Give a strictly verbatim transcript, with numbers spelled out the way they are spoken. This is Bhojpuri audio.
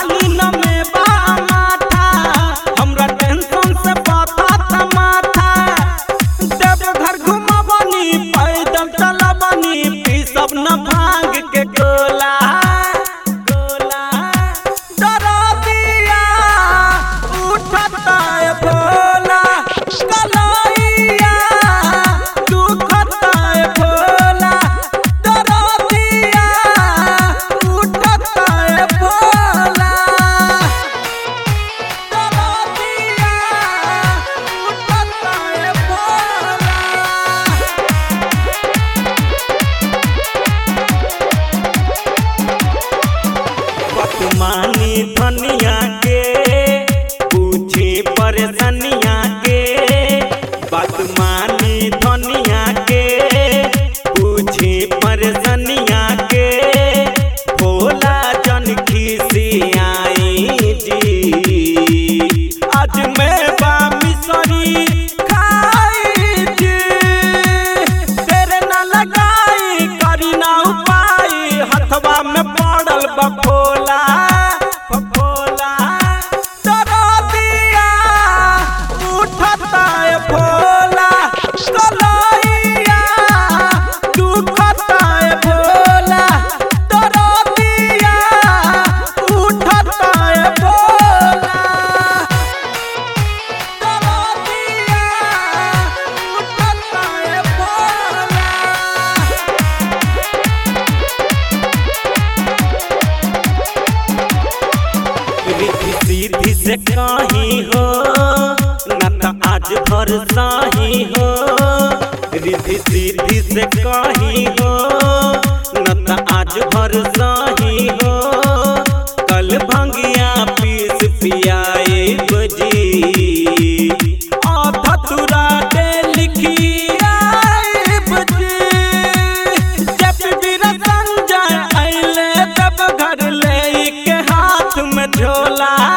खाली न में बा माथा हमरा टेंशन से पता तमाथा देव घर घुमावनी पैदल चलवनी पी सब न भांग के गोला गोला डरा दिया उठता है भोला कलैया दुखता है भोला डरा दिया उठता है भोला डरा दिया उठता है भोला। बदमानी धनिया के पूछे परेशानिया के बदमानी धनिया के पूछे परेशानिया के भोला जन खिसियाई जी आज मैं बा मिसरी खाई जी तेरे न लगाई करी ना उपाय हथवा में पड़ल बफोला बफोला डरा दिया उठता है भोला कलैया दुखता है भोला डरा दिया उठता है भोला डरा दिया उठता है भोला। रिद्धि सीधी से कहीं हो न त आज भर साही हो रिद्धि सीधी से कहीं हो न त आज भर साही हो कल भंगिया पीस पियाए बजी आधा तुरा दे लिखिया बजी जब भी संजय अइले तब घर ले के हाथ में झोला।